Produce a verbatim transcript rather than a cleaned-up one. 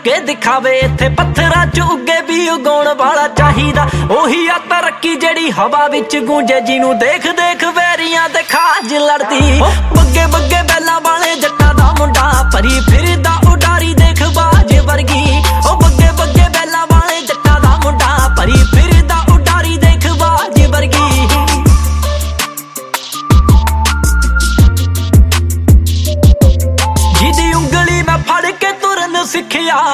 ਕਰਕੇ ਦਿਖਾਵੇ। ਇੱਥੇ ਪੱਥਰਾਂ ਚ ਉੱਗੇ ਵੀ ਉਗਾਉਣ ਵਾਲਾ ਚਾਹੀਦਾ। ਉਹੀ ਆ ਤਰੱਕੀ ਜਿਹੜੀ ਹਵਾ ਵਿੱਚ ਗੂੰਜੇ, ਜਿਹਨੂੰ ਦੇਖ ਦੇਖ ਵੈਰੀਆਂ ਤੇ ਖਾਜ ਲੜਦੀ। ਬੱਗੇ ਬੱਗੇ ਬੈਲਾਂ ਵਾਲੇ ਜੱਟਾਂ ਦਾ ਮੁੰਡਾ ਭਰੀ ਫਿਰਦਾ